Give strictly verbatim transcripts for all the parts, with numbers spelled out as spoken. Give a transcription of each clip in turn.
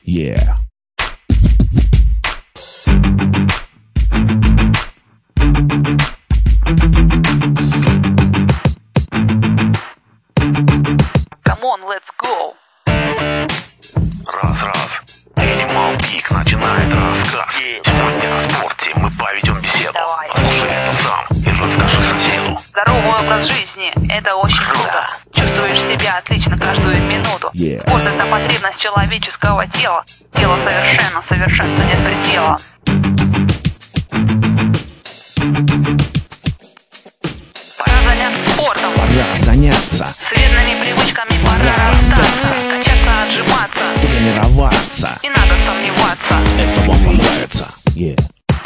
Yeah. Come on, let's go. Раз-раз. Animal Peak начинает рассказ. Сегодня о спорте мы поведем беседу. Давай. Слушай это сам и расскажи соседу. Здоровый образ жизни – это очень круто. Чувствуешь себя отлично каждую минуту. Yeah. Спорт – это потребность человеческого тела. Тело совершенно, совершенству нет предела. Пора заняться спортом. Пора заняться. С вредными привычками пора расстаться. Качаться, отжиматься. Тренироваться. Не надо сомневаться. Это вам понравится. Yeah.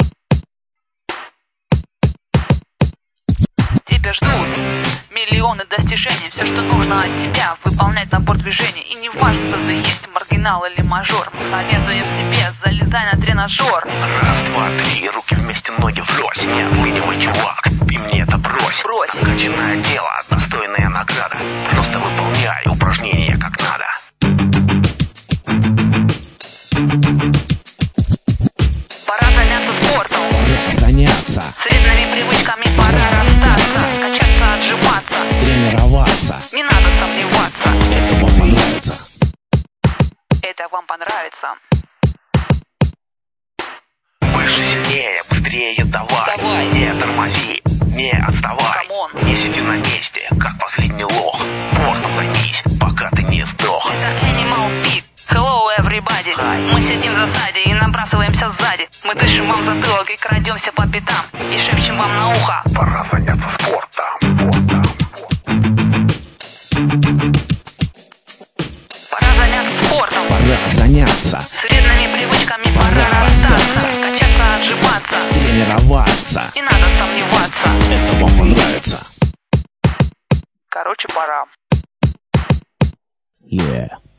Тебя ждут миллионы достижений. Все, что нужно от тебя, выполнять набор движений. И не важно, кто ты есть, маргинал или мажор. Мы советуем тебе, залезай на тренажер. Раз, два, три, руки вместе, ноги врозь. Не отлынивай, чувак, и мне это брось. Брось. Качаное тело, достойная награда. Просто выполняй упражнения как надо. Пора заняться спортом. Пора заняться. С вредными привычками пора расстаться. Качаться, отжиматься. Тренироваться. Не надо сомневаться. Это вам понравится. Это вам понравится. Выше, сильнее, быстрее давай. Давай. Не тормози, не отставай. Come on. Не сиди на месте, как последний лох. Спортом займись, пока ты не сдох. Это Animal Peak. Hello, everybody. Hi. Мы сидим в засаде и набрасываемся сзади. Мы дышим вам в затылок и крадемся по пятам. И шепчем вам на ухо. Пора заняться спортом. спортом. Пора заняться спортом. Пора заняться. С вредными привычками пора расстаться. Качаться, отжиматься. Тренироваться. Не надо сомневаться. Это вам понравится. Короче, пора. Yeah.